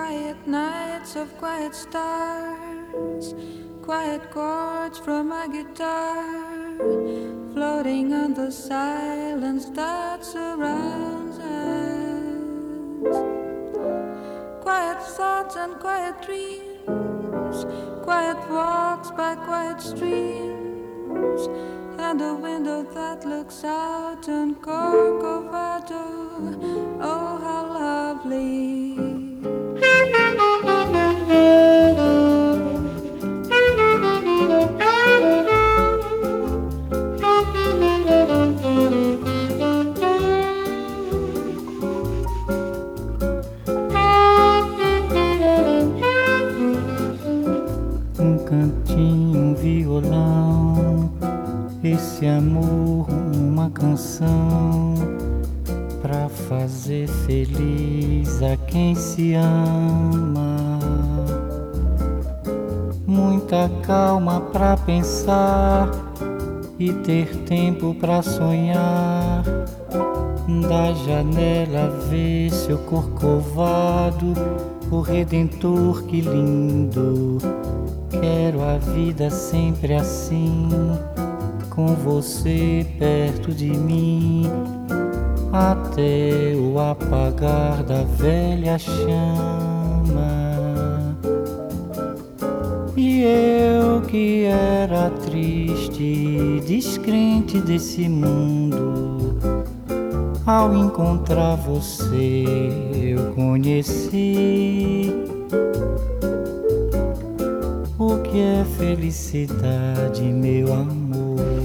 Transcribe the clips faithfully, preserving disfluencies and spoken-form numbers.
quiet nights of quiet stars, quiet chords from my guitar, floating on the silence that surrounds us. Quiet thoughts and quiet dreams, quiet walks by quiet streams, and a window that looks out on Corcovado. Oh, how lovely. Um cantinho, um violão, esse amor, uma canção pra fazer feliz a quem se ama. Muita calma pra pensar e ter tempo pra sonhar. Da janela ver seu corcovado, o Redentor, que lindo. Quero a vida sempre assim, com você perto de mim, até o apagar da velha chama. E eu que era triste, descrente desse mundo, ao encontrar você eu conheci o que é felicidade, meu amor.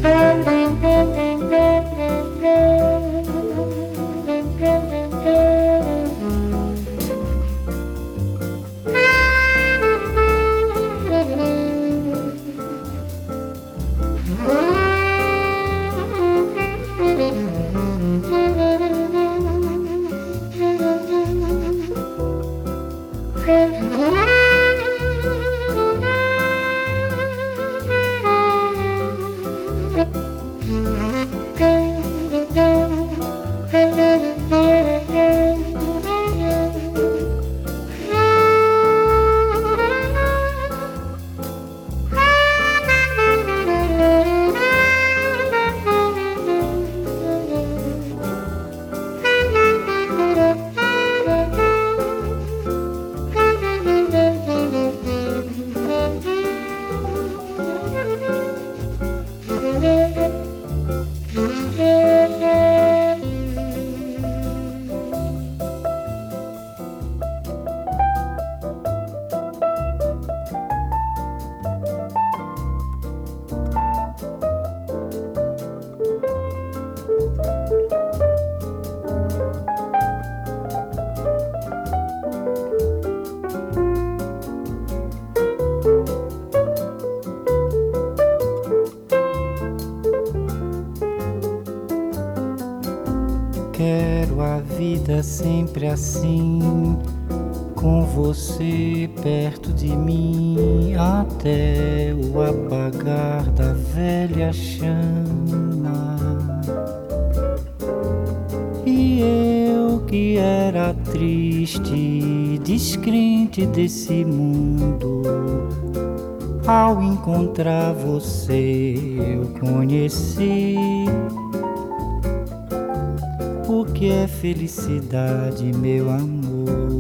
Quero a vida sempre assim, com você perto de mim, até o apagar da velha chama. E eu que era triste, descrente desse mundo, ao encontrar você eu conheci o que é felicidade, meu amor.